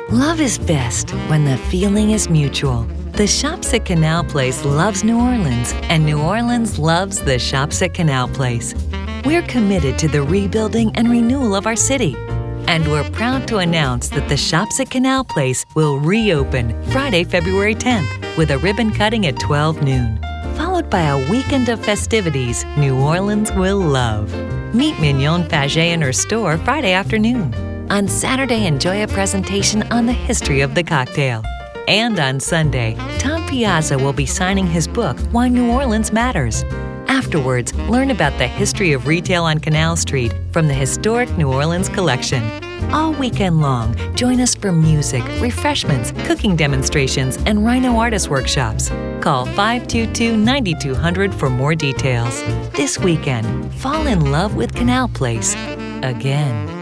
Love is best when the feeling is mutual. The Shops at Canal Place loves New Orleans, and New Orleans loves the Shops at Canal Place. We're committed to the rebuilding and renewal of our city. And we're proud to announce that the Shops at Canal Place will reopen Friday, February 10th with a ribbon cutting at 12 noon, followed by a weekend of festivities New Orleans will love. Meet Mignon Faget in her store Friday afternoon. On Saturday, enjoy a presentation on the history of the cocktail. And on Sunday, Tom Piazza will be signing his book, Why New Orleans Matters. Afterwards, learn about the history of retail on Canal Street from the historic New Orleans collection. All weekend long, join us for music, refreshments, cooking demonstrations, and Rhino artist workshops. Call 522-9200 for more details. This weekend, fall in love with Canal Place again.